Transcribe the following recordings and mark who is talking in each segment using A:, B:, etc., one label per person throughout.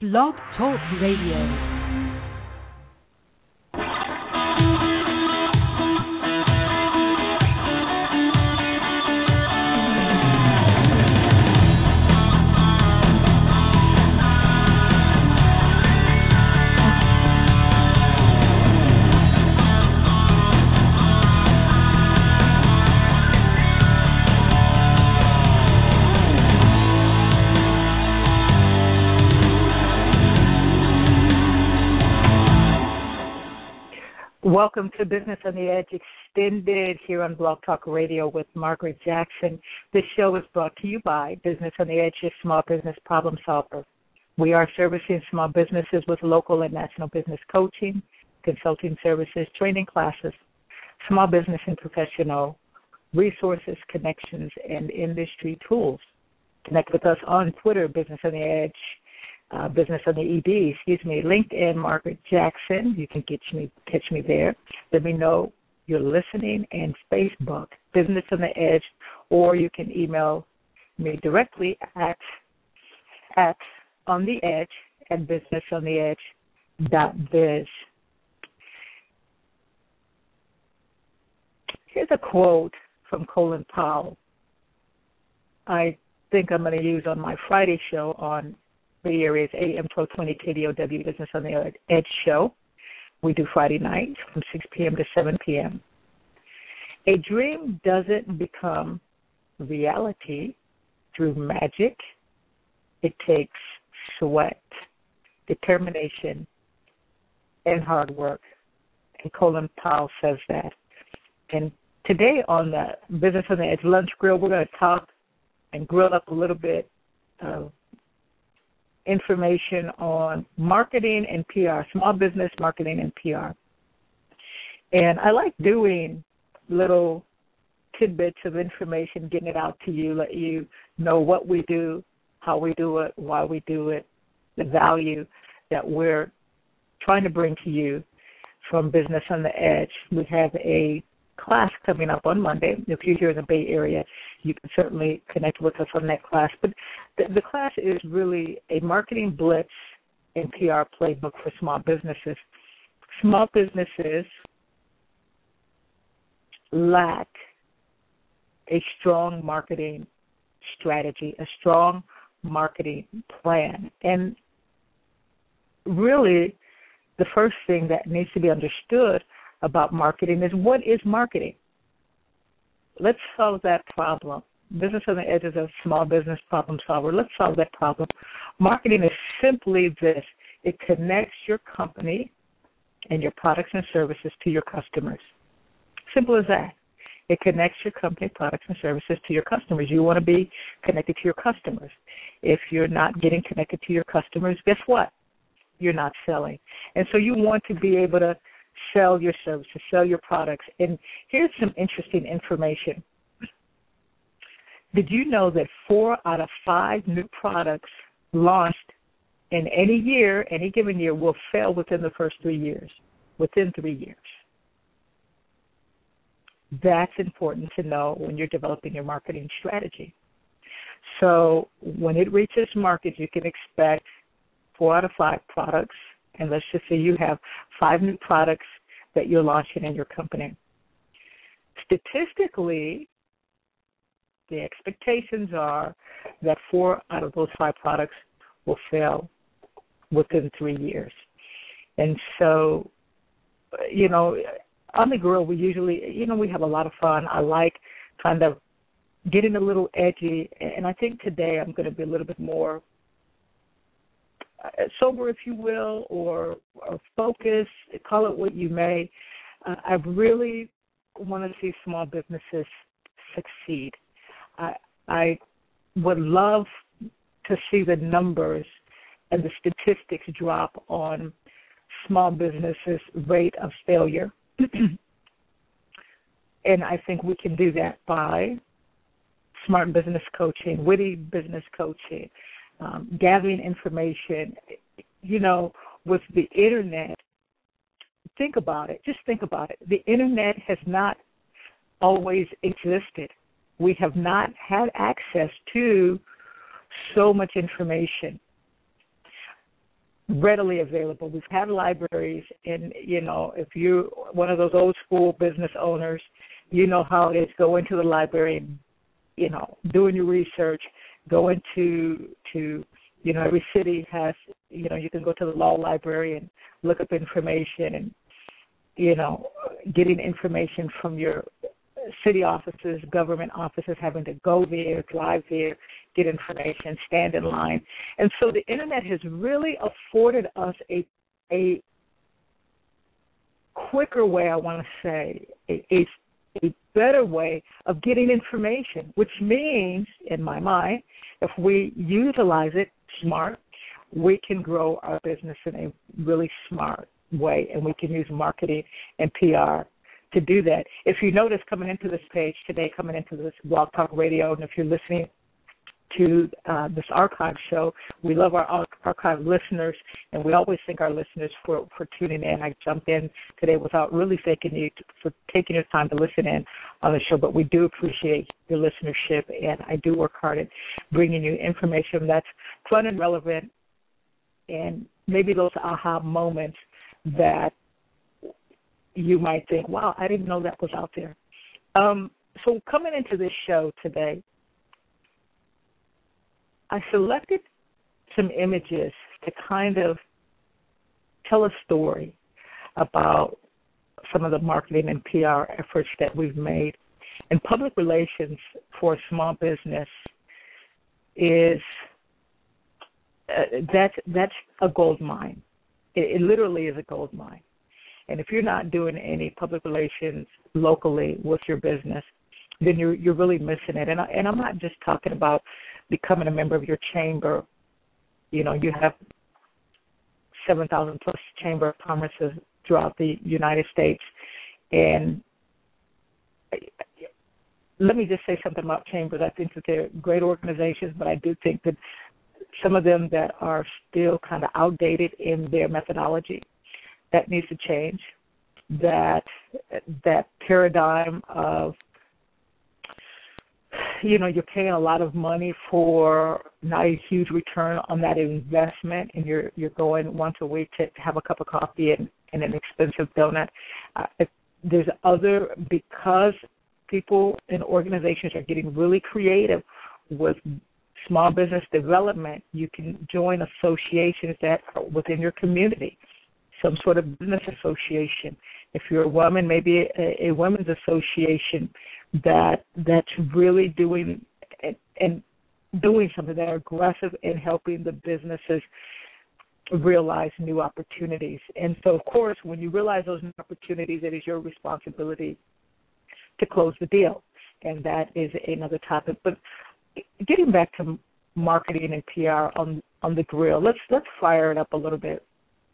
A: Blog Talk Radio. Welcome to Business on the Edge Extended here on Blog Talk Radio with Margaret Jackson. This show is brought to you by Business on the Edge, your small business problem solver. We are servicing small businesses with local and national business coaching, consulting services, training classes, small business and professional resources, connections, and industry tools. Connect with us on Twitter, Business on the Edge. Business on the ED, LinkedIn, Margaret Jackson. You can catch me there. Let me know you're listening. And Facebook, Business on the Edge, or you can email me directly at ontheedge@businessontheedge.biz. Here's a quote from Colin Powell I think I'm going to use on my Friday show on Bay Area's AM 1220 KDOW Business on the Edge show. We do Friday night from 6 p.m. to 7 p.m. A dream doesn't become reality through magic. It takes sweat, determination, and hard work. And Colin Powell says that. And today on the Business on the Edge Lunch Grill, we're going to talk and grill up a little bit of information on marketing and PR, small business marketing and PR. And I like doing little tidbits of information, getting it out to you, let you know what we do, how we do it, why we do it, the value that we're trying to bring to you from Business on the Edge. We have a class coming up on Monday. If you're here in the Bay Area, you can certainly connect with us on that class. But the class is really a marketing blitz and PR playbook for small businesses. Small businesses lack a strong marketing strategy, a strong marketing plan. And really, the first thing that needs to be understood about marketing is, what is marketing? Let's solve that problem. Business on the Edge is a small business problem solver. Let's solve that problem. Marketing is simply this. It connects your company and your products and services to your customers. Simple as that. It connects your company, products, and services to your customers. You want to be connected to your customers. If you're not getting connected to your customers, guess what? You're not selling. And so you want to be able to sell your services, sell your products. And here's some interesting information. Did you know that 4 out of 5 new products launched in any year, any given year, will fail within the first 3 years? Within 3 years. That's important to know when you're developing your marketing strategy. So when it reaches market, you can expect 4 out of 5 products. And let's just say you have 5 new products that you're launching in your company. Statistically, the expectations are that 4 out of those 5 products will fail within 3 years. And so, on the grill, we usually, we have a lot of fun. I like kind of getting a little edgy. And I think today I'm going to be a little bit more sober, if you will, or focus, call it what you may. I really want to see small businesses succeed. I would love to see the numbers and the statistics drop on small businesses' rate of failure. And I think we can do that by smart business coaching, witty business coaching, gathering information. With the Internet, think about it. Just think about it. The Internet has not always existed. We have not had access to so much information. readily available. We've had libraries, and, if you're one of those old school business owners, you know how it is. Go into the library and, doing your research, go into every city has, you can go to the law library and look up information and, getting information from your city offices, government offices, having to go there, drive there, get information, stand in line. And so the Internet has really afforded us a quicker way, I want to say, a better way of getting information, which means, in my mind, if we utilize it smart, we can grow our business in a really smart way, and we can use marketing and PR to do that. If you notice coming into this page today, coming into this Blog Talk Radio, and if you're listening to this archive show, we love our archive listeners, and we always thank our listeners for tuning in. I jumped in today without really thanking you for taking your time to listen in on the show, but we do appreciate your listenership, and I do work hard at bringing you information that's fun and relevant, and maybe those aha moments that you might think, wow, I didn't know that was out there. So coming into this show today, I selected some images to kind of tell a story about some of the marketing and PR efforts that we've made. And public relations for a small business is that's a gold mine. It literally is a gold mine. And if you're not doing any public relations locally with your business, then you're really missing it. And I'm not just talking about becoming a member of your chamber. You have 7,000 plus chamber of commerces throughout the United States. And let me just say something about chambers. I think that they're great organizations, but I do think that some of them that are still kind of outdated in their methodology, that needs to change. That paradigm of, you're paying a lot of money for not a huge return on that investment, and you're going once a week to have a cup of coffee and an expensive donut. Because people and organizations are getting really creative with small business development, you can join associations that are within your community, some sort of business association. If you're a woman, maybe a women's association that's really doing something that are aggressive in helping the businesses realize new opportunities. And so, of course, when you realize those new opportunities, it is your responsibility to close the deal, and that is another topic. But getting back to marketing and PR on the grill, let's fire it up a little bit.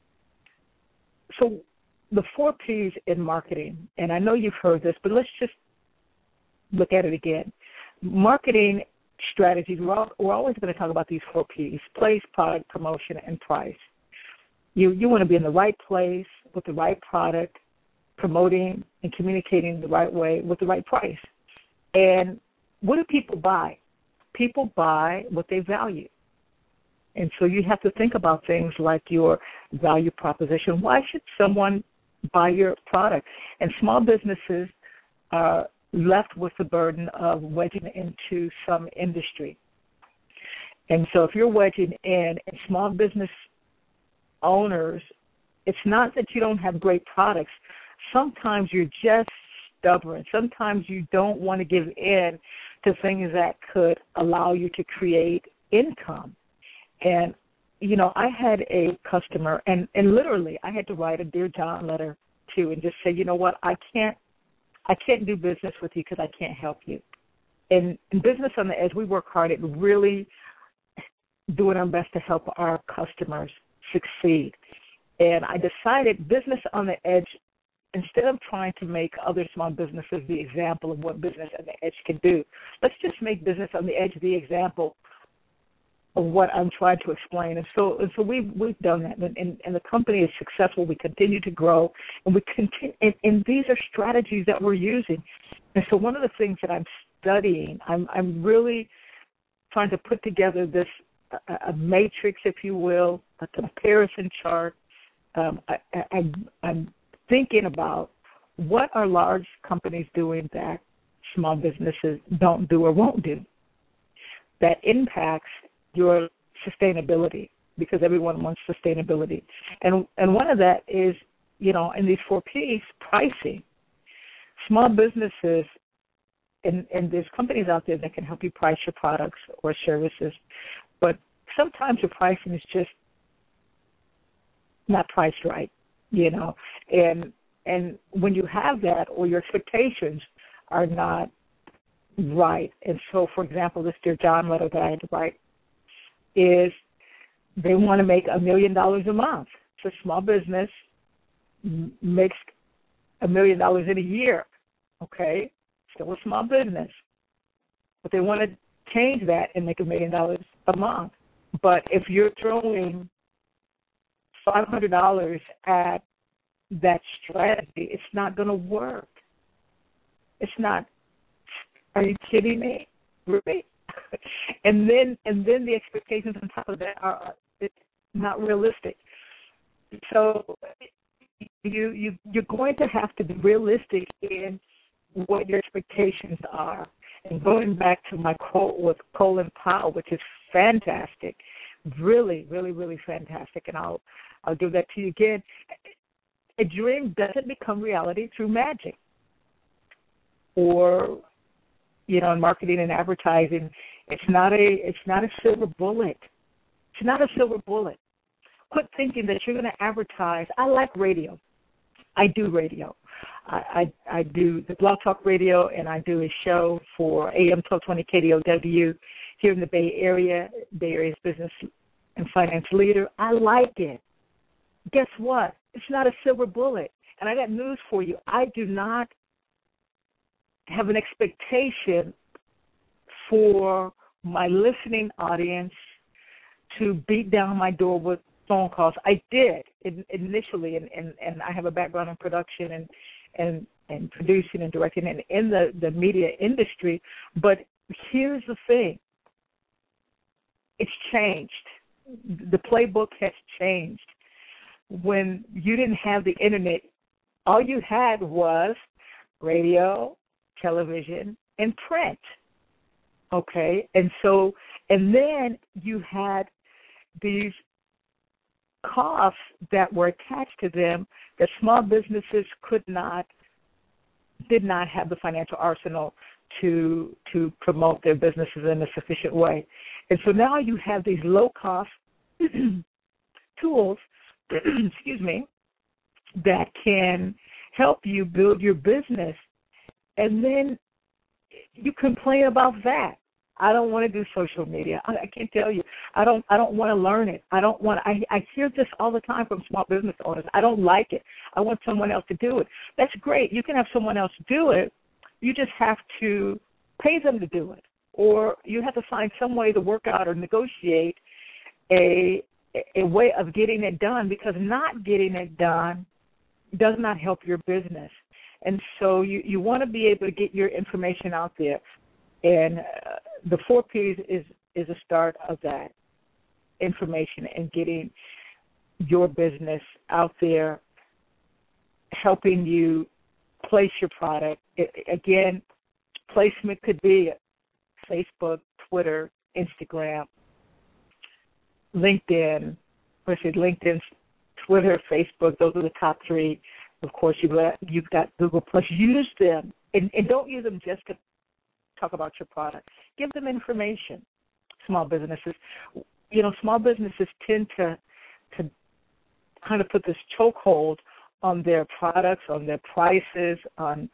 A: So the 4 Ps in marketing, and I know you've heard this, but let's just look at it again. Marketing strategies, we're always going to talk about these 4 Ps: place, product, promotion, and price. You want to be in the right place with the right product, promoting and communicating the right way with the right price. And what do people buy? People buy what they value. And so you have to think about things like your value proposition. Why should someone buy your product? And small businesses are left with the burden of wedging into some industry. And so if you're wedging in, and small business owners, it's not that you don't have great products. Sometimes you're just stubborn. Sometimes you don't want to give in to things that could allow you to create income. And, I had a customer, and literally I had to write a Dear John letter to and just say, you know what, I can't do business with you because I can't help you. And in Business on the Edge, we work hard at really doing our best to help our customers succeed. And I decided Business on the Edge, instead of trying to make other small businesses the example of what Business on the Edge can do, let's just make Business on the Edge the example of what I'm trying to explain. And so we've done that, and the company is successful. We continue to grow, and we continue. And these are strategies that we're using. And so one of the things that I'm studying, I'm really trying to put together this a matrix, if you will, a comparison chart. I'm thinking about what are large companies doing that small businesses don't do or won't do that impacts your sustainability, because everyone wants sustainability. And one of that is, in these 4 Ps, pricing. Small businesses, and there's companies out there that can help you price your products or services, but sometimes your pricing is just not priced right, and when you have that, or your expectations are not right. And so, for example, this Dear John letter that I had to write is they want to make $1 million a month. So small business makes $1 million in a year, okay? Still a small business. But they want to change that and make $1 million a month. But if you're throwing $500 at that strategy, it's not going to work. It's not. Are you kidding me? Really? And then the expectations on top of that are not realistic. So you're going to have to be realistic in what your expectations are. And going back to my quote with Colin Powell, which is fantastic, really, really, really fantastic, and I'll give that to you again. A dream doesn't become reality through magic. Or, in marketing and advertising, it's not a silver bullet. It's not a silver bullet. Quit thinking that you're going to advertise. I like radio. I do radio. I do the Blog Talk Radio, and I do a show for AM 1220 KDOW here in the Bay Area, Bay Area's business and finance leader. I like it. Guess what? It's not a silver bullet. And I got news for you. I do not have an expectation for my listening audience to beat down my door with phone calls. I did initially, and I have a background in production and producing and directing and in the media industry. But here's the thing. It's changed. The playbook has changed. When you didn't have the internet, all you had was radio, television, and print. Okay? And then you had these costs that were attached to them that small businesses did not have the financial arsenal to promote their businesses in a sufficient way. And so now you have these low-cost tools, excuse me, that can help you build your business. And then you complain about that. I don't want to do social media. I can't tell you. I don't want to learn it. I hear this all the time from small business owners. I don't like it. I want someone else to do it. That's great. You can have someone else do it. You just have to pay them to do it. Or you have to find some way to work out or negotiate a way of getting it done, because not getting it done does not help your business. And so you want to be able to get your information out there. And the 4 Ps is a start of that information and getting your business out there, helping you place your product. Again, placement could be Facebook, Twitter, Instagram, LinkedIn. LinkedIn, Twitter, Facebook, those are the top 3. Of course, you've got Google+. Use them, and don't use them just to talk about your product. Give them information. Small businesses, small businesses tend to kind of put this chokehold on their products, on their prices, on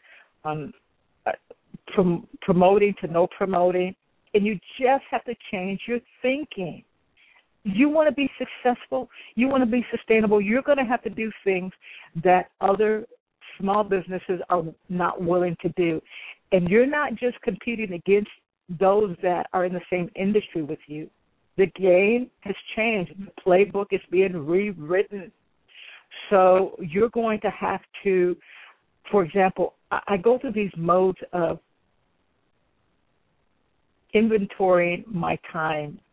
A: promoting to no promoting, and you just have to change your thinking. You want to be successful, you want to be sustainable, you're going to have to do things that other small businesses are not willing to do. And you're not just competing against those that are in the same industry with you. The game has changed. The playbook is being rewritten. So you're going to have to, for example, I go through these modes of inventorying my time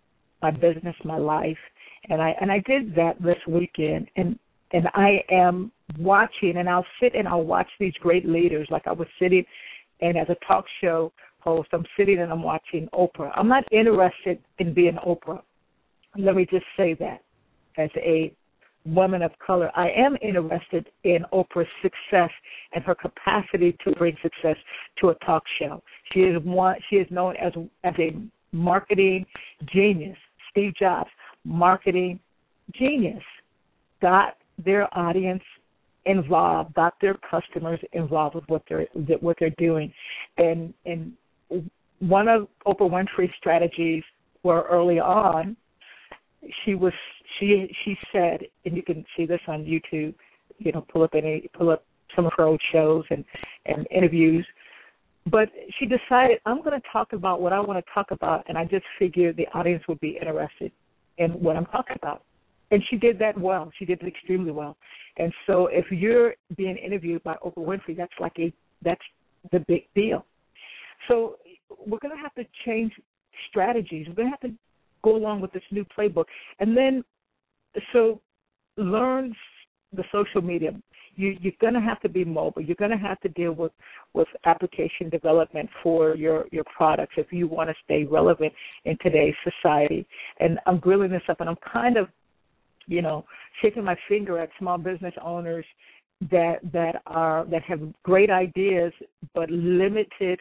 A: my business, my life, and I did that this weekend, and I am watching, and I'll sit and I'll watch these great leaders, like I was sitting, and as a talk show host, I'm sitting and I'm watching Oprah. I'm not interested in being Oprah. Let me just say that as a woman of color, I am interested in Oprah's success and her capacity to bring success to a talk show. She is known as a marketing genius. Steve Jobs, marketing genius, got their audience involved, got their customers involved with what they're doing, and one of Oprah Winfrey's strategies were early on. She said, and you can see this on YouTube, pull up some of her old shows and interviews. But she decided, I'm going to talk about what I want to talk about, and I just figured the audience would be interested in what I'm talking about. And she did that well. She did it extremely well. And so if you're being interviewed by Oprah Winfrey, that's the big deal. So we're going to have to change strategies. We're going to have to go along with this new playbook. And then, so learn the social media. You're going to have to be mobile. You're going to have to deal with application development for your products if you want to stay relevant in today's society. And I'm grilling this up, and I'm kind of, shaking my finger at small business owners that have great ideas but limited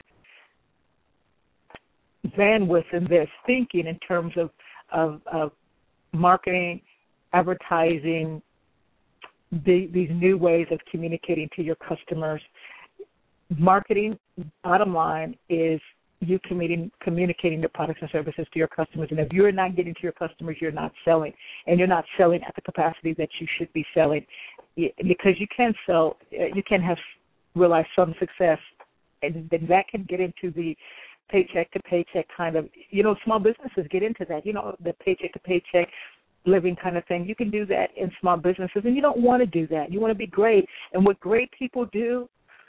A: bandwidth in their thinking in terms of marketing, advertising, these new ways of communicating to your customers. Marketing, bottom line, is you communicating the products and services to your customers. And if you're not getting to your customers, you're not selling. And you're not selling at the capacity that you should be selling, because you can sell, you can realize some success, and then that can get into the paycheck to paycheck kind of, small businesses get into that, the paycheck to paycheck living kind of thing. You can do that in small businesses, and you don't want to do that. You want to be great. And what great people do,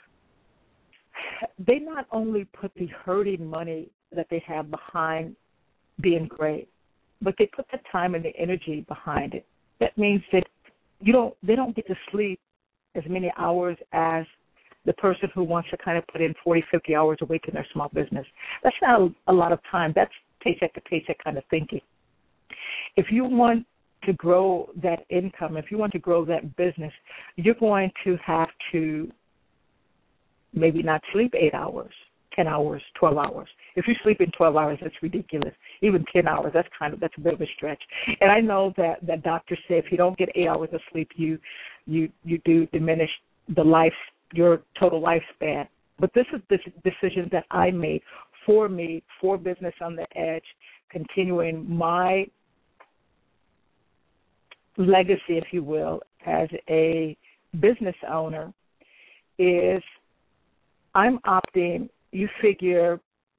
A: they not only put the hurting money that they have behind being great, but they put the time and the energy behind it. That means that they don't get to sleep as many hours as the person who wants to kind of put in 40, 50 hours a week in their small business. That's not a lot of time. That's paycheck to paycheck kind of thinking. If you want to grow that income, if you want to grow that business, you're going to have to maybe not sleep 8 hours, 10 hours, 12 hours. If you sleep in 12 hours, that's ridiculous. Even 10 hours, that's a bit of a stretch. And I know that doctors say if you don't get 8 hours of sleep, you do diminish your total lifespan. But this is the decision that I made for me, for Business on the Edge, continuing my legacy, if you will, as a business owner, is I'm opting, you figure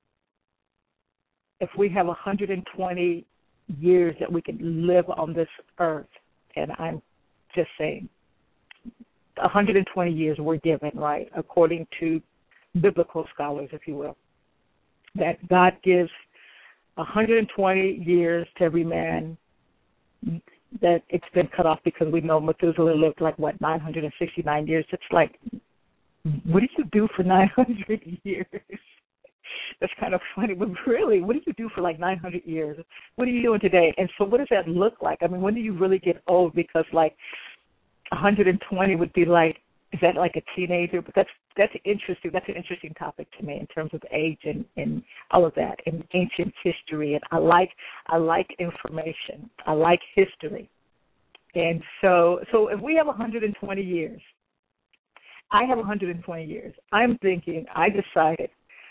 A: if we have 120 years that we can live on this earth, and I'm just saying 120 years we're given, right, according to biblical scholars, if you will, that God gives 120 years to every man, that it's been cut off because we know Methuselah lived 969 years. It's like, what did you do for 900 years? That's kind of funny, but really, what did you do for 900 years? What are you doing today? And so what does that look like? I mean, when do you really get old? Because 120 would be is that like a teenager? But that's interesting. That's an interesting topic to me in terms of age and all of that, and ancient history. And I like information. I like history. And so if we have 120 years, I have 120 years. I'm thinking, I decided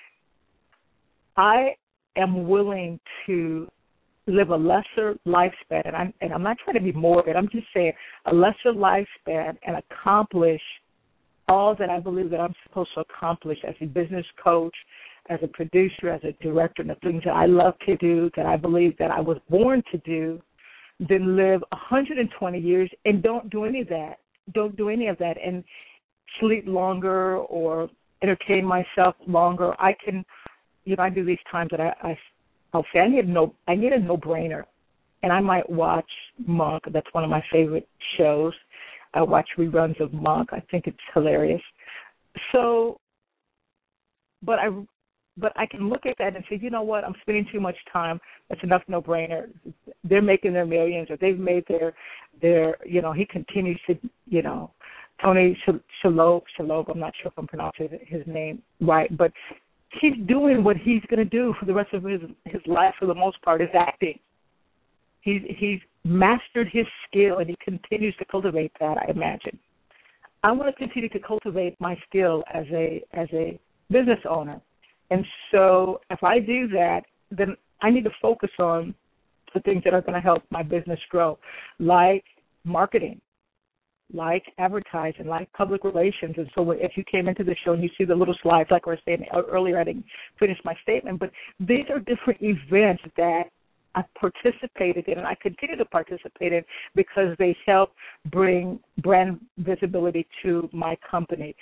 A: I am willing to live a lesser lifespan, and I'm not trying to be morbid. I'm just saying a lesser lifespan and accomplish all that I believe that I'm supposed to accomplish as a business coach, as a producer, as a director, and the things that I love to do, that I believe that I was born to do, than live 120 years and don't do any of that. Don't do any of that and sleep longer or entertain myself longer. I can, I do these times that I'll say I need a no-brainer. and I might watch Monk. That's one of my favorite shows. I watch reruns of Monk. I think it's hilarious. So, but I can look at that and say, you know what, I'm spending too much time. That's enough no-brainer. They're making their millions, or they've made their he continues to, Tony Shalhoub, I'm not sure if I'm pronouncing his name right, but he's doing what he's going to do for the rest of his life for the most part, is acting. He's mastered his skill, and he continues to cultivate that, I imagine. I want to continue to cultivate my skill as a business owner. And so if I do that, then I need to focus on the things that are going to help my business grow, like marketing, like advertising, like public relations. And so if you came into the show and you see the little slides, like I was saying earlier, I didn't finish my statement, but these are different events that I've participated in, and I continue to participate in because they help bring brand visibility to my company.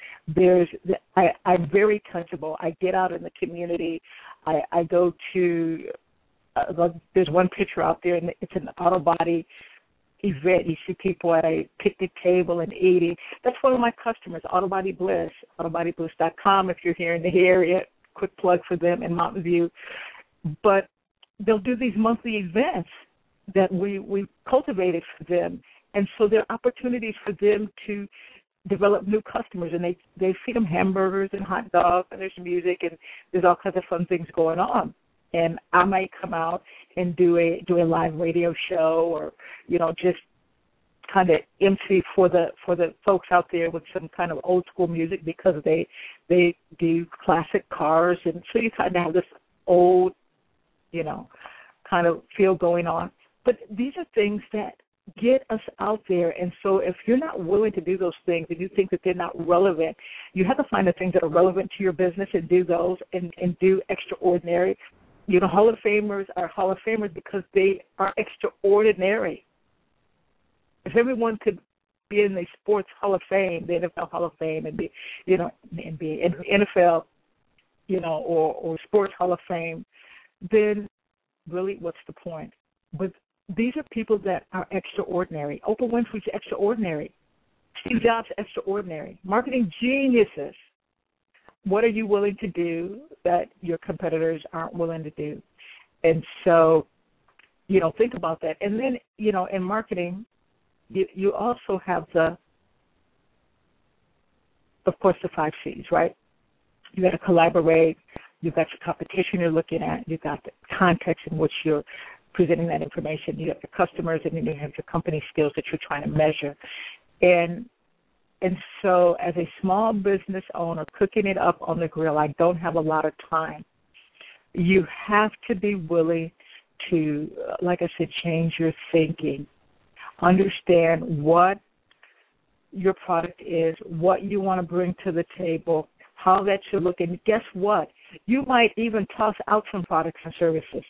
A: I'm very touchable. I get out in the community. I go to there's one picture out there, and it's an auto body event. You see people at a picnic table and eating. That's one of my customers, Auto Body Bliss, autobodybliss.com. If you're here in the area, quick plug for them in Mountain View. But they'll do these monthly events that we cultivated for them. And so there are opportunities for them to develop new customers, and they feed them hamburgers and hot dogs, and there's music, and there's all kinds of fun things going on. And I might come out and do a live radio show, or just kind of MC for the folks out there with some kind of old school music, because they do classic cars, and so you kind of have this old kind of feel going on. But these are things that get us out there. And so if you're not willing to do those things and you think that they're not relevant, you have to find the things that are relevant to your business and do those and do extraordinary. Hall of Famers are Hall of Famers because they are extraordinary. If everyone could be in the Sports Hall of Fame, the NFL Hall of Fame, and be, the NBA, and NFL, or Sports Hall of Fame, then really what's the point? But these are people that are extraordinary. Oprah Winfrey's extraordinary. Steve Jobs, extraordinary. Marketing geniuses. What are you willing to do that your competitors aren't willing to do? And so, think about that. And then, in marketing, you also have of course, the 5 C's, right? You got to collaborate. You've got your competition you're looking at. You've got the context in which you're presenting that information. You have your customers, and then you have your company skills that you're trying to measure. And so as a small business owner, cooking it up on the grill, I don't have a lot of time. You have to be willing to, like I said, change your thinking. Understand what your product is, what you want to bring to the table, how that should look. And guess what? You might even toss out some products and services.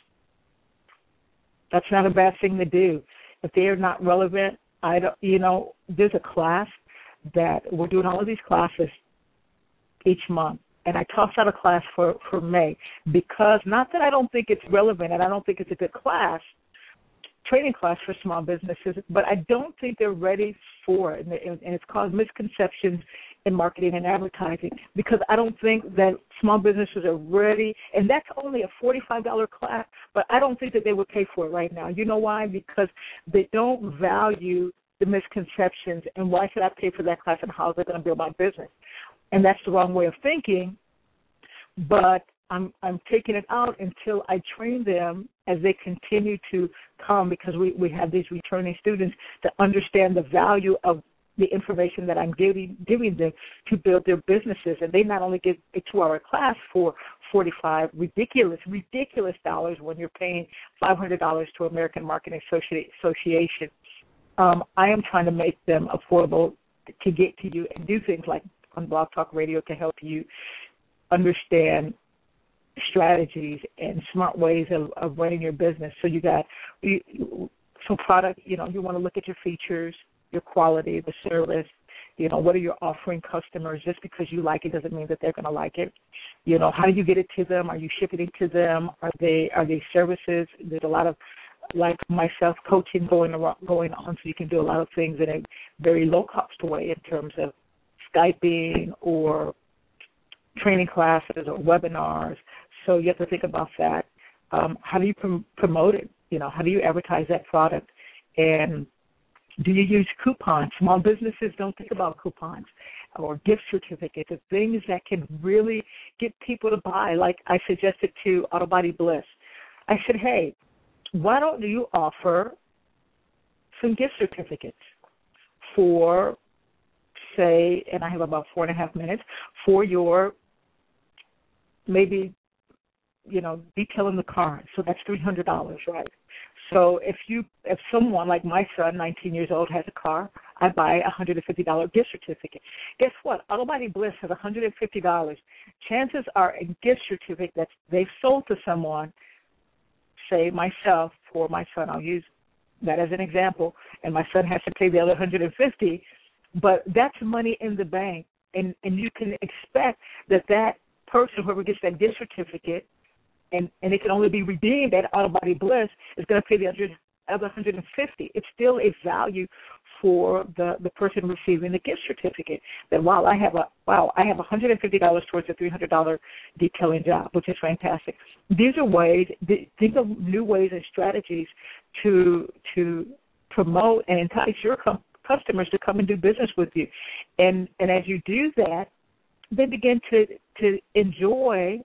A: That's not a bad thing to do. If they are not relevant, there's a class that we're doing all of these classes each month. And I tossed out a class for May because, not that I don't think it's relevant and I don't think it's a good class, training class for small businesses, but I don't think they're ready for it. And it's caused misconceptions in marketing and advertising, because I don't think that small businesses are ready. And that's only a $45 class, but I don't think that they would pay for it right now. You know why? Because they don't value the misconceptions, and why should I pay for that class, and how is it going to build my business? And that's the wrong way of thinking, but I'm taking it out until I train them as they continue to come, because we have these returning students to understand the value of the information that I'm giving them to build their businesses. And they not only get a 2-hour class for $45 ridiculous dollars when you're paying $500 to American Marketing Association. I am trying to make them affordable to get to you and do things like on Blog Talk Radio to help you understand strategies and smart ways of running your business. So some product, you want to look at your features, your quality, the service, what are you offering customers? Just because you like it doesn't mean that they're going to like it. How do you get it to them? Are you shipping it to them? Are they services? There's a lot of like myself, coaching going on, so you can do a lot of things in a very low-cost way in terms of Skyping or training classes or webinars. So you have to think about that. How do you promote it? How do you advertise that product? And do you use coupons? Small businesses don't think about coupons or gift certificates, or things that can really get people to buy. Like I suggested to Auto Body Bliss. I said, hey, why don't you offer some gift certificates for, say, and I have about 4.5 minutes, for your maybe, detailing the car. So that's $300, right? So if someone like my son, 19 years old, has a car, I buy a $150 gift certificate. Guess what? Auto Body Bliss has $150. Chances are a gift certificate that they've sold to someone, say myself, for my son, I'll use that as an example, and my son has to pay the other $150, but that's money in the bank, and you can expect that person, whoever gets that gift certificate, and it can only be redeemed at Auto Body Bliss, is going to pay the other $150. It's still a value for the person receiving the gift certificate. That I have $150 towards a $300 detailing job, which is fantastic. These are ways. Think of new ways and strategies to promote and entice your customers to come and do business with you. And as you do that, they begin to enjoy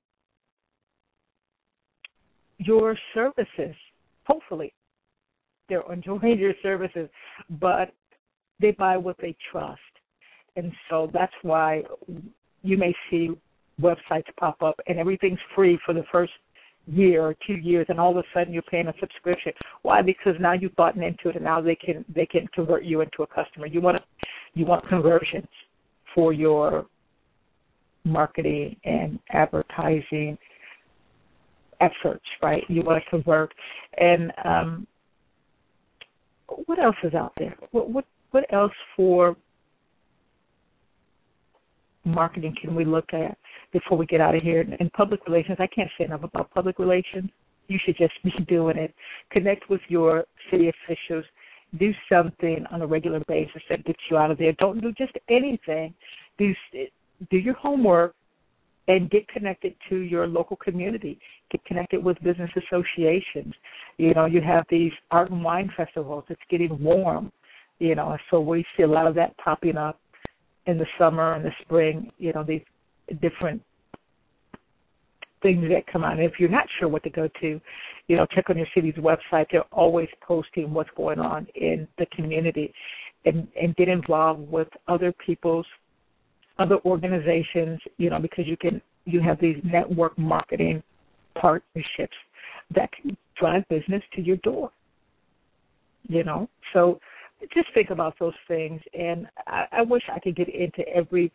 A: your services. Hopefully, they're enjoying your services, but they buy what they trust. And so that's why you may see websites pop up and everything's free for the first year or 2 years, and all of a sudden you're paying a subscription. Why? Because now you've gotten into it, and now they can convert you into a customer. You want conversions for your marketing and advertising efforts, right? You want to convert. And what else is out there? What else for marketing can we look at before we get out of here? And public relations, I can't say enough about public relations. You should just be doing it. Connect with your city officials. Do something on a regular basis that gets you out of there. Don't do just anything. Do your homework and get connected to your local community. Get connected with business associations. You have these art and wine festivals. It's getting warm, so we see a lot of that popping up in the summer and the spring, these different things that come out. And if you're not sure what to go to, check on your city's website. They're always posting what's going on in the community, and get involved with other organizations, because you have these network marketing partnerships that can drive business to your door. So just think about those things, and I wish I could get into every,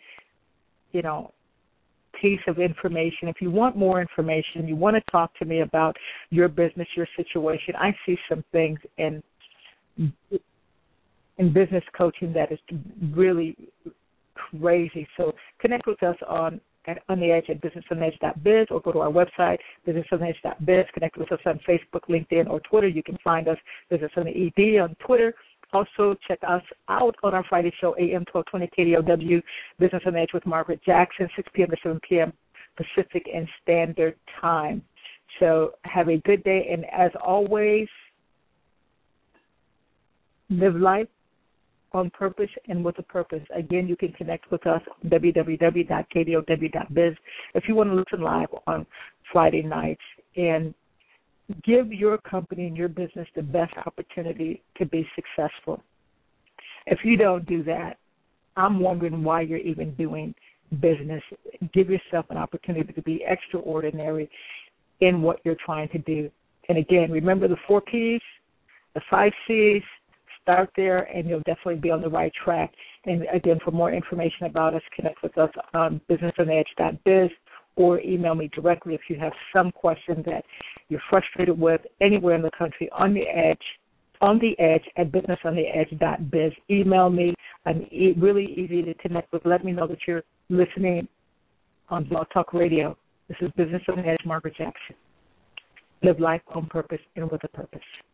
A: piece of information. If you want more information, you want to talk to me about your business, your situation, I see some things in business coaching that is really crazy. So connect with us on the Edge at businessontheedge.biz, or go to our website, businessontheedge.biz. Connect with us on Facebook, LinkedIn, or Twitter. You can find us, Business on the ED, on Twitter. Also, check us out on our Friday show, AM 1220 KDOW, Business on the Edge with Margaret Jackson, 6 p.m. to 7 p.m. Pacific and Standard Time. So have a good day, and as always, live life on purpose and with a purpose. Again, you can connect with us on www.kdow.biz if you want to listen live on Friday nights, and give your company and your business the best opportunity to be successful. If you don't do that, I'm wondering why you're even doing business. Give yourself an opportunity to be extraordinary in what you're trying to do. And again, remember the 4 Ps, the 5 Cs. Start there, and you'll definitely be on the right track. And again, for more information about us, connect with us on businessontheedge.biz, or email me directly if you have some question that you're frustrated with anywhere in the country. On the edge at businessontheedge.biz. Email me. I'm really easy to connect with. Let me know that you're listening on Blog Talk Radio. This is Business on the Edge, Margaret Jackson. Live life on purpose and with a purpose.